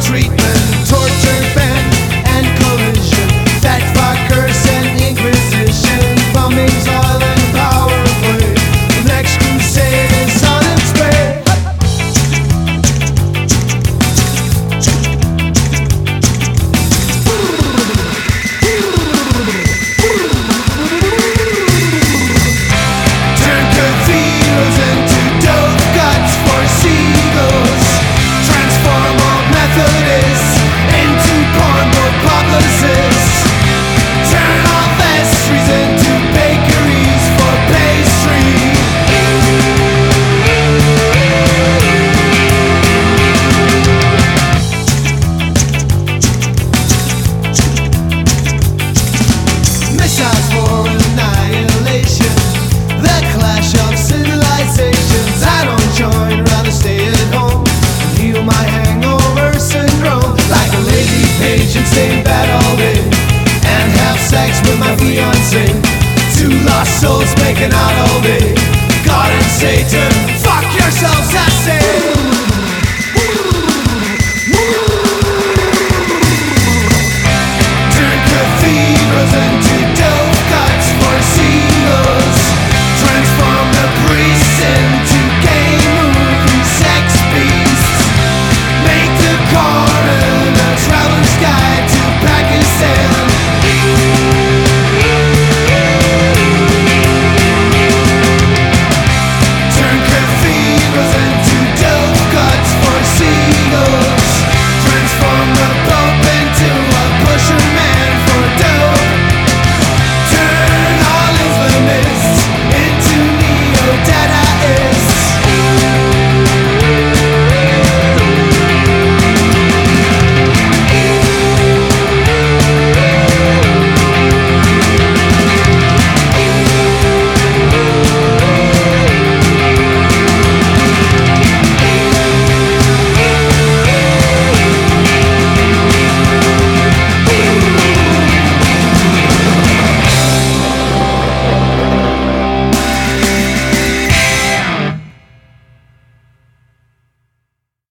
treatment, torture, ban, and collision, fat fuckers and inquisition, bombings, oil and power play. The next crusade is on its way. Turn cathedrals into dope guts for seagulls. Transform all Methodists into porn book publicists. Turn all vestries into bakeries for pastry. Missiles for annihilation, the clash of civilizations. I don't join, rather stay at home and heal my hangover syndrome. Like a lazy page and stay in bed all day and have sex with my fiancé. Two lost souls making out all day. God and Satan, fuck yourselves.